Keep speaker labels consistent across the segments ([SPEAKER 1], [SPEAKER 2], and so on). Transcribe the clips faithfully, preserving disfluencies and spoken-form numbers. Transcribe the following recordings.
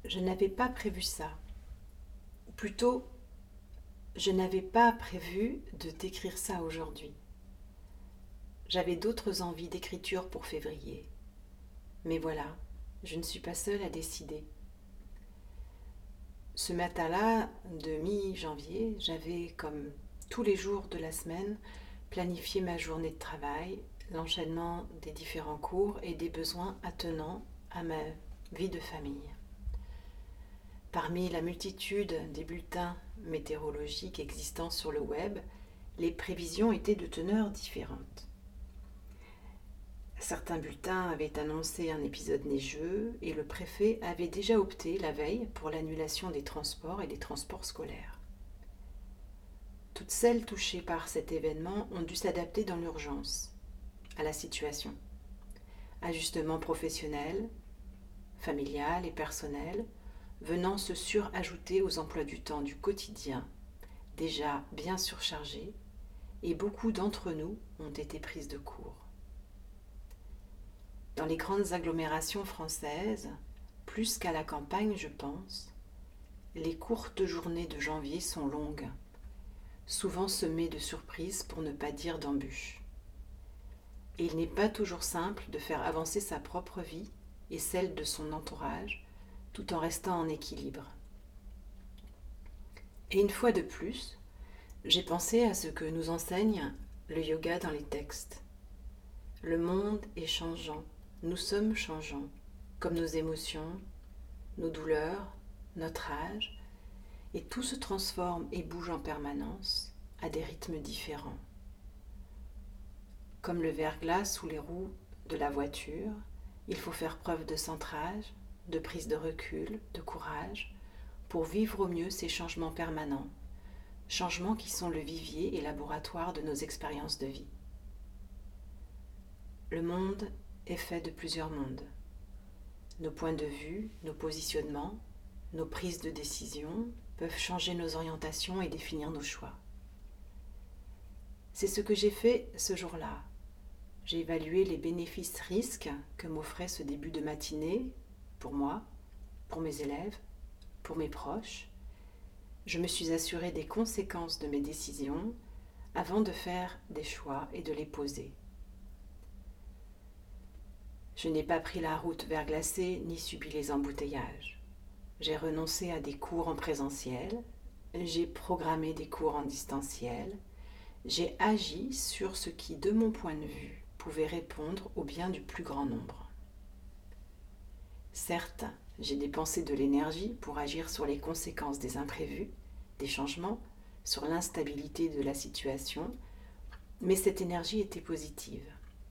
[SPEAKER 1] Je n'avais pas prévu ça. Ou plutôt, je n'avais pas prévu de t'écrire ça aujourd'hui. J'avais d'autres envies d'écriture pour février. Mais voilà, je ne suis pas seule à décider. Ce matin-là, de mi-janvier, j'avais, comme tous les jours de la semaine, planifié ma journée de travail, l'enchaînement des différents cours et des besoins attenants à ma vie de famille. Parmi la multitude des bulletins météorologiques existants sur le web, les prévisions étaient de teneurs différentes. Certains bulletins avaient annoncé un épisode neigeux et le préfet avait déjà opté la veille pour l'annulation des transports et des transports scolaires. Toutes celles touchées par cet événement ont dû s'adapter dans l'urgence à la situation. Ajustements professionnels, familial et personnel venant se surajouter aux emplois du temps du quotidien, déjà bien surchargés, et beaucoup d'entre nous ont été prises de court. Dans les grandes agglomérations françaises, plus qu'à la campagne, je pense, les courtes journées de janvier sont longues, souvent semées de surprises pour ne pas dire d'embûches. Et il n'est pas toujours simple de faire avancer sa propre vie et celle de son entourage, tout en restant en équilibre. Et une fois de plus, j'ai pensé à ce que nous enseigne le yoga dans les textes. Le monde est changeant, nous sommes changeants, comme nos émotions, nos douleurs, notre âge, et tout se transforme et bouge en permanence à des rythmes différents. Comme le verglas sous les roues de la voiture, il faut faire preuve de centrage, de prise de recul, de courage, pour vivre au mieux ces changements permanents, changements qui sont le vivier et laboratoire de nos expériences de vie. Le monde est fait de plusieurs mondes. Nos points de vue, nos positionnements, nos prises de décision peuvent changer nos orientations et définir nos choix. C'est ce que j'ai fait ce jour-là. J'ai évalué les bénéfices-risques que m'offrait ce début de matinée pour moi, pour mes élèves, pour mes proches. Je me suis assurée des conséquences de mes décisions avant de faire des choix et de les poser. Je n'ai pas pris la route verglacée ni subi les embouteillages. J'ai renoncé à des cours en présentiel, j'ai programmé des cours en distanciel, j'ai agi sur ce qui, de mon point de vue, pouvait répondre au bien du plus grand nombre. Certes, j'ai dépensé de l'énergie pour agir sur les conséquences des imprévus, des changements, sur l'instabilité de la situation, mais cette énergie était positive.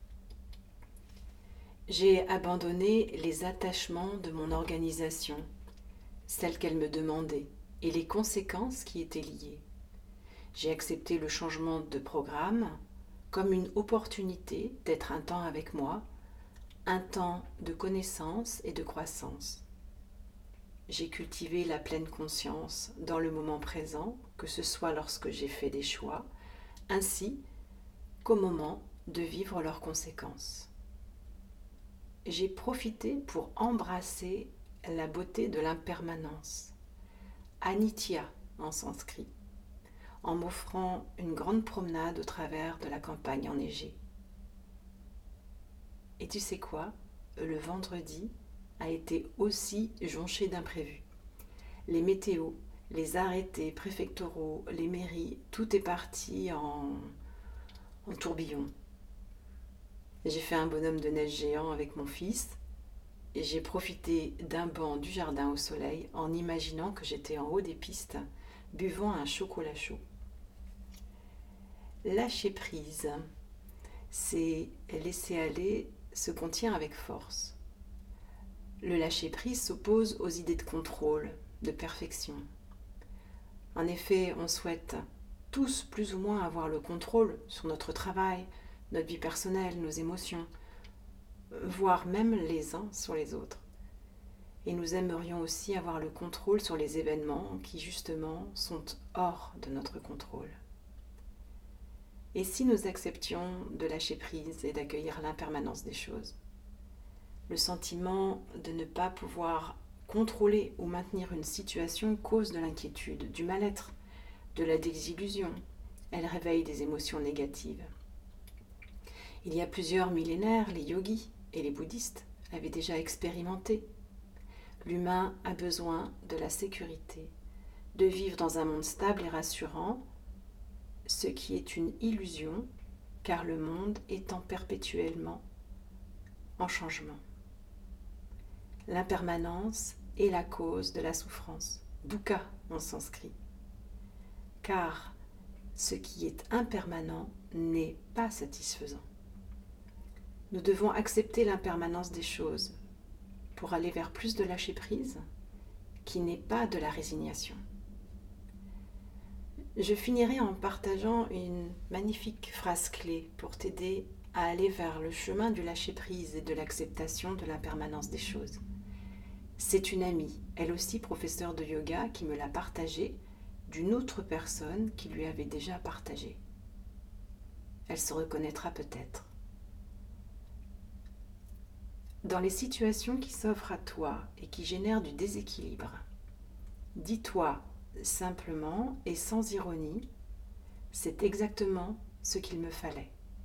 [SPEAKER 1] J'ai abandonné les attachements de mon organisation, celles qu'elle me demandait, et les conséquences qui étaient liées. J'ai accepté le changement de programme comme une opportunité d'être un temps avec moi, un temps de connaissance et de croissance. J'ai cultivé la pleine conscience dans le moment présent, que ce soit lorsque j'ai fait des choix, ainsi qu'au moment de vivre leurs conséquences. J'ai profité pour embrasser la beauté de l'impermanence, Anitya en sanskrit, en m'offrant une grande promenade au travers de la campagne enneigée. Et tu sais quoi? Le vendredi a été aussi jonché d'imprévus. Les météos, les arrêtés préfectoraux, les mairies, tout est parti en, en tourbillon. J'ai fait un bonhomme de neige géant avec mon fils et j'ai profité d'un banc du jardin au soleil en imaginant que j'étais en haut des pistes, buvant un chocolat chaud. Lâcher prise, c'est laisser aller ce qu'on tient avec force. Le lâcher-prise s'oppose aux idées de contrôle, de perfection. En effet, on souhaite tous plus ou moins avoir le contrôle sur notre travail, notre vie personnelle, nos émotions, voire même les uns sur les autres. Et nous aimerions aussi avoir le contrôle sur les événements qui, justement, sont hors de notre contrôle. Et si nous acceptions de lâcher prise et d'accueillir l'impermanence des choses? Le sentiment de ne pas pouvoir contrôler ou maintenir une situation cause de l'inquiétude, du mal-être, de la désillusion. Elle réveille des émotions négatives. Il y a plusieurs millénaires, les yogis et les bouddhistes avaient déjà expérimenté. L'humain a besoin de la sécurité, de vivre dans un monde stable et rassurant, ce qui est une illusion, car le monde étant perpétuellement en changement. L'impermanence est la cause de la souffrance, dukkha en sanskrit, car ce qui est impermanent n'est pas satisfaisant. Nous devons accepter l'impermanence des choses pour aller vers plus de lâcher-prise, qui n'est pas de la résignation. Je finirai en partageant une magnifique phrase clé pour t'aider à aller vers le chemin du lâcher-prise et de l'acceptation de l'impermanence des choses. C'est une amie, elle aussi professeure de yoga, qui me l'a partagée d'une autre personne qui lui avait déjà partagé. Elle se reconnaîtra peut-être. Dans les situations qui s'offrent à toi et qui génèrent du déséquilibre, dis-toi simplement et sans ironie, c'est exactement ce qu'il me fallait.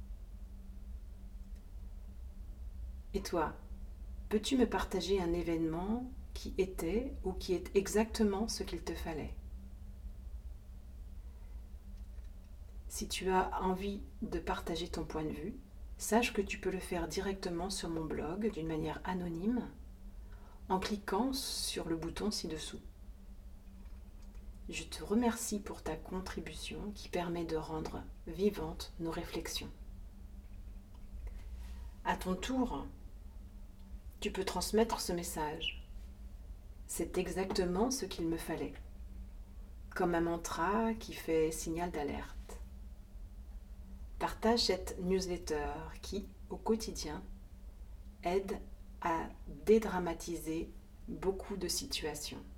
[SPEAKER 1] Et toi, peux-tu me partager un événement qui était ou qui est exactement ce qu'il te fallait? Si tu as envie de partager ton point de vue, sache que tu peux le faire directement sur mon blog d'une manière anonyme en cliquant sur le bouton ci-dessous. Je te remercie pour ta contribution qui permet de rendre vivantes nos réflexions. À ton tour, tu peux transmettre ce message. C'est exactement ce qu'il me fallait, comme un mantra qui fait signal d'alerte. Partage cette newsletter qui, au quotidien, aide à dédramatiser beaucoup de situations.